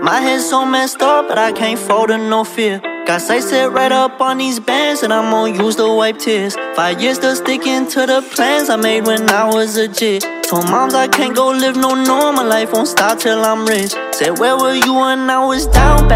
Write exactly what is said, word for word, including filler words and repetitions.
My head so messed up, but I can't fold to no fear. Got sight set right up on these bands, and I'm gonna use to wipe tears. Five years still sticking to the plans I made when I was a jit. Told moms I can't go live no normal life, won't stop till I'm rich. Said where were you when I was down bad?